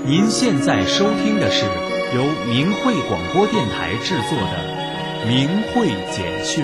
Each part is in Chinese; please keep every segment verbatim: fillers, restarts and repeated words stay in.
您现在收听的是由明慧广播电台制作的《明慧简讯》。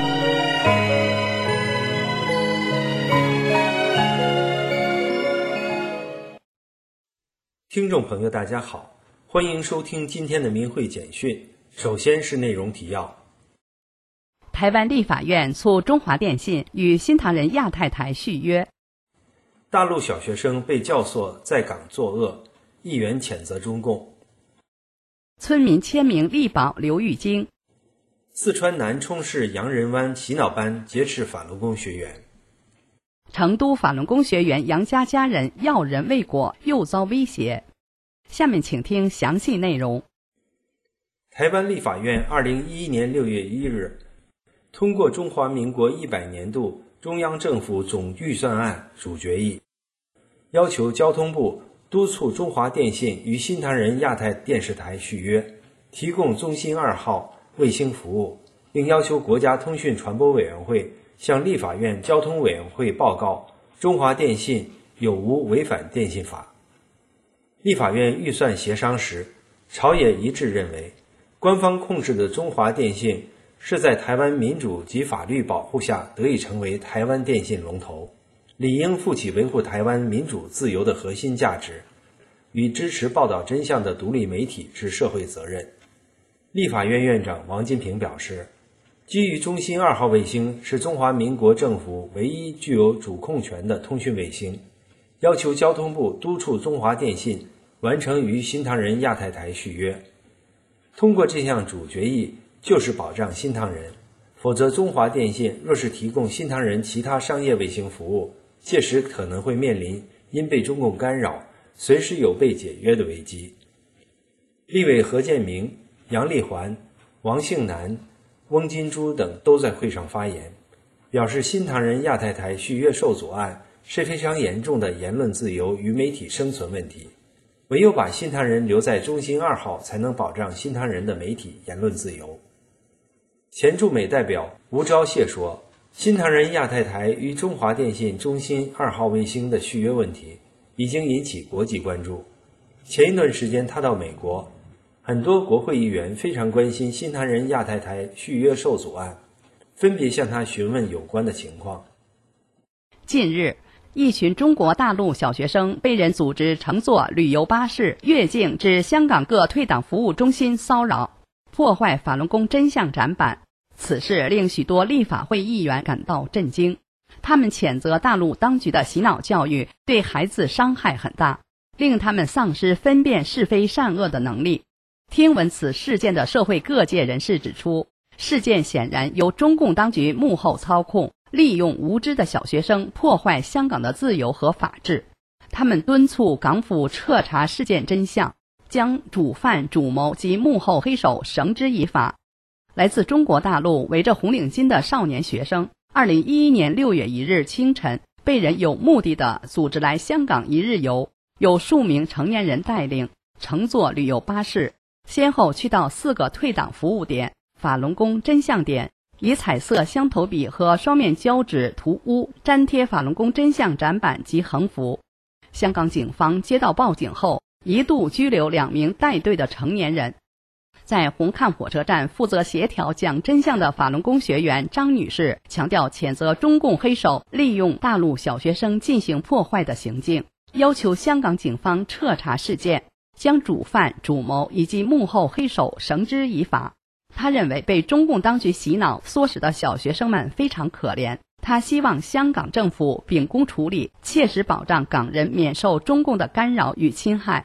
听众朋友大家好，欢迎收听今天的明慧简讯。首先是内容提要。 台湾立法院促中华电信与新唐人亚太台续约。 大陆小学生被教唆在港作恶，议员谴责中共。 村民签名力保刘玉京。 四川南充市洋人湾洗脑班劫持法轮功学员。 成都法轮功学员杨家家人要人未果，又遭威胁。下面请听详细内容。 台湾立法院二零一一年六月一日通过中华民国一百年度中央政府总预算案主决议，要求交通部督促中华电信与新唐人亚太电视台续约，提供中心二号卫星服务，并要求国家通讯传播委员会向立法院交通委员会报告中华电信有无违反电信法。立法院预算协商时，朝野一致认为，官方控制的中华电信是在台湾民主及法律保护下得以成为台湾电信龙头，理应负起维护台湾民主自由的核心价值与支持报道真相的独立媒体之社会责任。立法院院长王金平表示，基于中心二号卫星是中华民国政府唯一具有主控权的通讯卫星，要求交通部督促中华电信完成与新唐人亚太台续约。通过这项主决议就是保障新唐人，否则中华电信若是提供新唐人其他商业卫星服务，届时可能会面临因被中共干扰，随时有被解约的危机。立委何建明、杨丽环、王庆南、翁金珠等都在会上发言，表示新唐人亚太台续约受阻案是非常严重的言论自由与媒体生存问题，唯有把新唐人留在中心二号，才能保障新唐人的媒体言论自由。前驻美代表吴钊燮说，新唐人亚太台与中华电信中心二号卫星的续约问题已经引起国际关注。前一段时间他到美国，很多国会议员非常关心新唐人亚太台续约受阻案，分别向他询问有关的情况。 近日，一群中国大陆小学生被人组织乘坐旅游巴士越境至香港各退党服务中心骚扰，破坏法轮功真相展板。此事令许多立法会议员感到震惊，他们谴责大陆当局的洗脑教育对孩子伤害很大，令他们丧失分辨是非善恶的能力。听闻此事件的社会各界人士指出，事件显然由中共当局幕后操控，利用无知的小学生破坏香港的自由和法治。他们敦促港府彻查事件真相，将主犯主谋及幕后黑手绳之以法。来自中国大陆围着红领巾的少年学生，二零一一年六月一日清晨被人有目的地组织来香港一日游，有数名成年人带领，乘坐旅游巴士，先后去到四个退党服务点、法轮功真相点，以彩色香头笔和双面胶纸涂污、粘贴法轮功真相展板及横幅。香港警方接到报警后，一度拘留两名带队的成年人。在红磡火车站负责协调讲真相的法轮功学员张女士强调，谴责中共黑手利用大陆小学生进行破坏的行径，要求香港警方彻查事件，将主犯主谋以及幕后黑手绳之以法。他认为被中共当局洗脑唆使的小学生们非常可怜，他希望香港政府秉公处理，切实保障港人免受中共的干扰与侵害。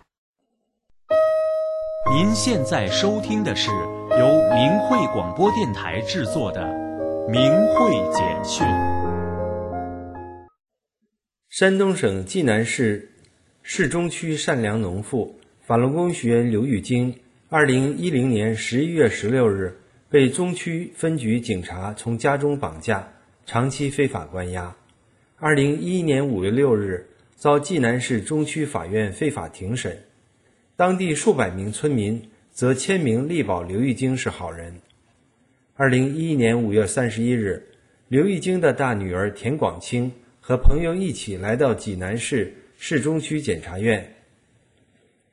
您现在收听的是由明慧广播电台制作的《明慧简讯》。 山东省济南市市中区善良农妇法轮功学员刘玉京二零一零年十一月十六日被中区分局警察从家中绑架，长期非法关押。二零一一年五月六日遭济南市中区法院非法庭审，当地数百名村民则签名力保刘玉京是好人。二零一一年五月三十一日，刘玉京的大女儿田广清和朋友一起来到济南市市中区检察院，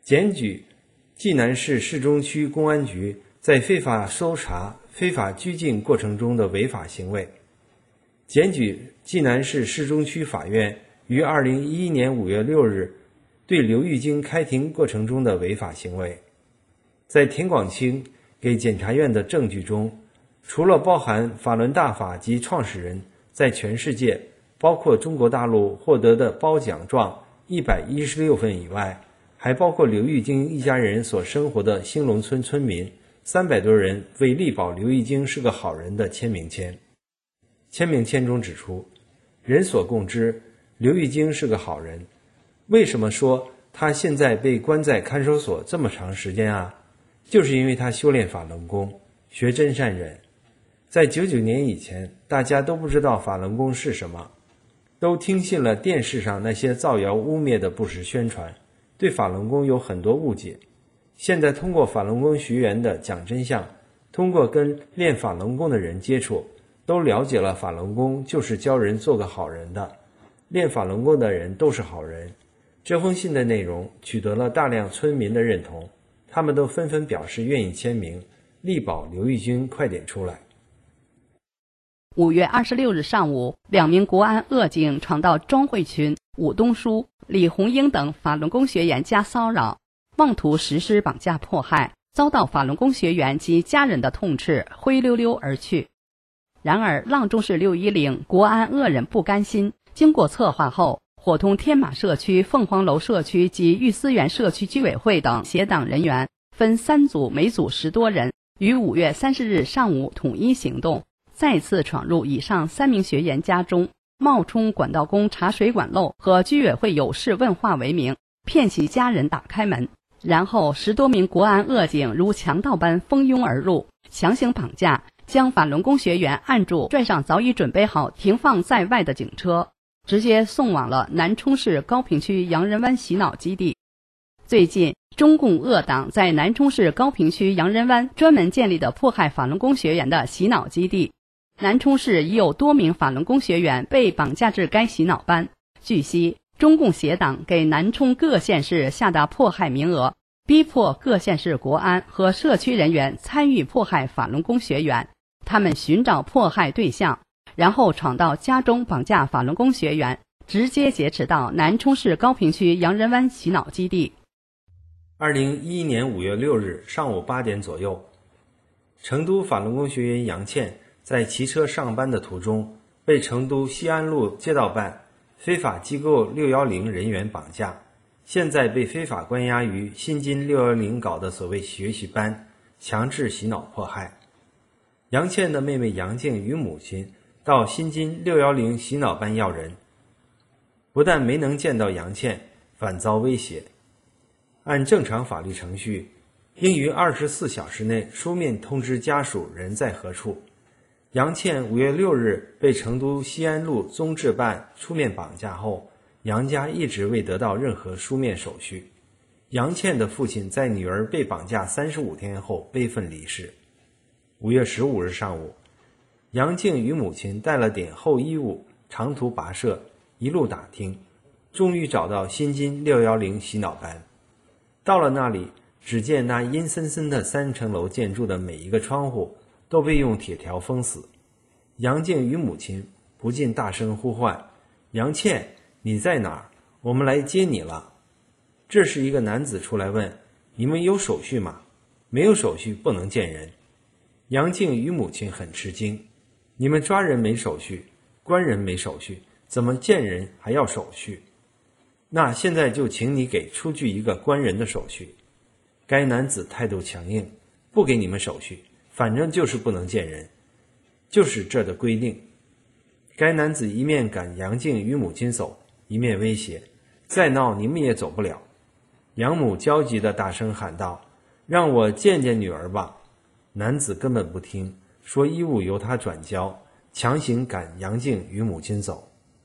检举济南市市中区公安局在非法搜查、非法拘禁过程中的违法行为，检举济南市市中区法院于二零一一年五月六日对刘玉京开庭过程中的违法行为。在田广清给检察院的证据中，除了包含法轮大法及创始人在全世界，包括中国大陆获得的褒奖状一百一十六份以外，还包括刘玉京一家人所生活的兴隆村村民三百多人为力保刘玉京是个好人的签名签。签名签中指出，人所共知，刘玉京是个好人。为什么说他现在被关在看守所这么长时间啊？就是因为他修炼法轮功，学真善忍。在九九年以前，大家都不知道法轮功是什么，都听信了电视上那些造谣污蔑的不实宣传，对法轮功有很多误解。现在通过法轮功学员的讲真相，通过跟练法轮功的人接触，都了解了法轮功就是教人做个好人的，练法轮功的人都是好人。这封信的内容取得了大量村民的认同，他们都纷纷表示愿意签名，力保刘玉京快点出来。 五月二十六日上午，两名国安恶警闯到庄慧群、武东书、李红英等法轮功学员家骚扰，妄图实施绑架迫害，遭到法轮功学员及家人的痛斥，灰溜溜而去。然而阆中市六一零国安恶人不甘心，经过策划后，伙同天马社区、凤凰楼社区及玉思园社区居委会等协党人员，分三组，每组十多人，于五月三十日上午统一行动，再次闯入以上三名学员家中，冒充管道工查水管漏和居委会有事问话为名，骗其家人打开门，然后十多名国安恶警如强盗般蜂拥而入，强行绑架，将法轮功学员按住，拽上早已准备好停放在外的警车，直接送往了南充市高坪区洋人湾洗脑基地。最近，中共恶党在南充市高坪区洋人湾专门建立的迫害法轮功学员的洗脑基地，南充市已有多名法轮功学员被绑架至该洗脑班。据悉，中共协党给南充各县市下达迫害名额，逼迫各县市国安和社区人员参与迫害法轮功学员。他们寻找迫害对象，然后闯到家中绑架法轮功学员，直接劫持到南充市高坪区洋人湾洗脑基地。 二零一一年五月六日上午八点左右，成都法轮功学员杨倩在骑车上班的途中，被成都西安路街道办非法机构六一零人员绑架，现在被非法关押于新津六一零搞的所谓学习班，强制洗脑迫害。杨倩的妹妹杨静与母亲到新津六一零洗脑班要人，不但没能见到杨倩，反遭威胁。按正常法律程序，应于二十四小时内书面通知家属人在何处。杨倩五月六日被成都西安路综治办出面绑架后，杨家一直未得到任何书面手续。杨倩的父亲在女儿被绑架三十五天后悲愤离世。五月十五日上午，杨静与母亲带了点厚衣物，长途跋涉，一路打听，终于找到新津六一零洗脑班。到了那里，只见那阴森森的三层楼建筑的每一个窗户都被用铁条封死。杨静与母亲不禁大声呼唤：“杨倩，你在哪儿？我们来接你了。”这时一个男子出来问：“你们有手续吗？”“没有手续不能见人。”杨静与母亲很吃惊：“你们抓人没手续，关人没手续，怎么见人还要手续？那现在就请你给出具一个关人的手续。”该男子态度强硬：“不给你们手续，反正就是不能见人，就是这的规定。”该男子一面赶杨静与母亲走，一面威胁：“再闹你们也走不了。”杨母焦急地大声喊道：“让我见见女儿吧！”男子根本不听，说衣物由他转交，强行赶杨静与母亲走。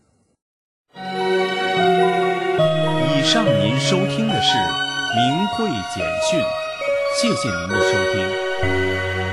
以上您收听的是明慧简讯，谢谢您的收听。